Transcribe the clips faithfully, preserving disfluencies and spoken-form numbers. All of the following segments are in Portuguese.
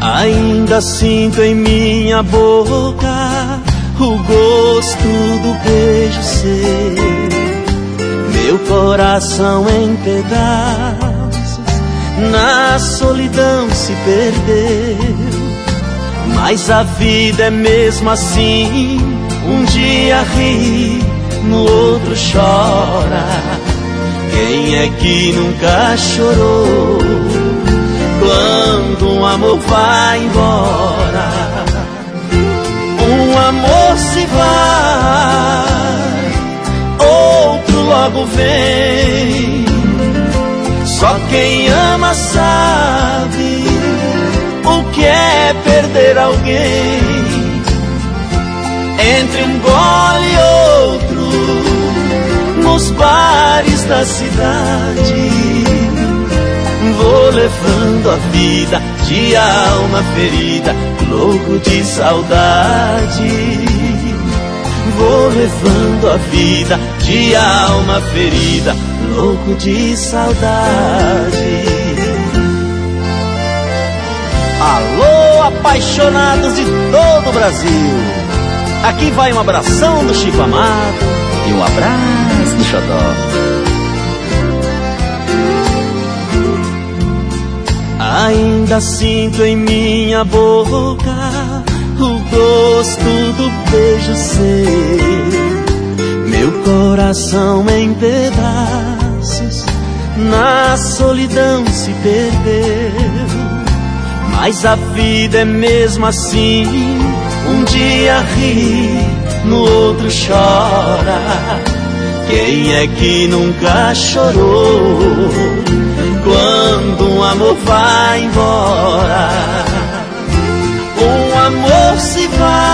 Ainda sinto em minha boca o gosto do beijo seu. Meu coração em pedaços na solidão se perdeu. Mas a vida é mesmo assim, um dia ri, no outro chora. Quem é que nunca chorou quando um amor vai embora? Um amor se vai, outro logo vem. Só quem ama sabe o que é perder alguém. Entre um gole e outro, nos bares da cidade, vou levando a vida de alma ferida, louco de saudade. Vou levando a vida de alma ferida, louco de saudade. Alô, apaixonados de todo o Brasil! Aqui vai um abração do Chico Amado e um abraço do Xodó. Ainda sinto em minha boca o gosto do beijo seu. Meu coração em pedaços na solidão se perdeu. Mas a vida é mesmo assim, um dia ri, no outro chora. Quem é que nunca chorou quando um amor vai embora? Um amor se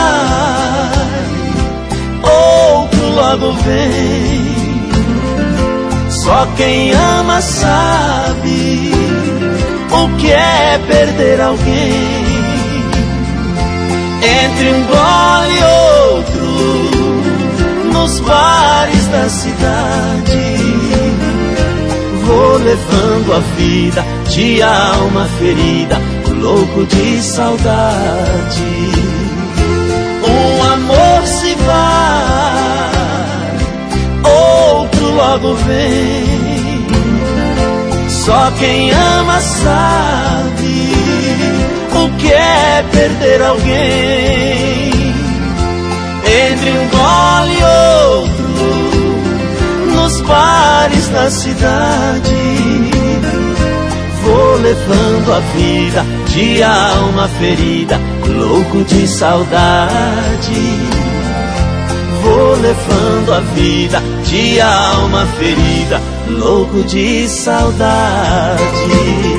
vai, outro logo vem. Só quem ama sabe o que é perder alguém. Entre um gole e outro, nos bares da cidade, vou levando a vida de alma ferida, louco de saudade. Um amor se vai, outro logo vem. Só quem ama sabe o que é perder alguém. Entre um gole e outro, nos bares da cidade, vou levando a vida de alma ferida, louco de saudade. Vou levando a vida de alma ferida, louco de saudade.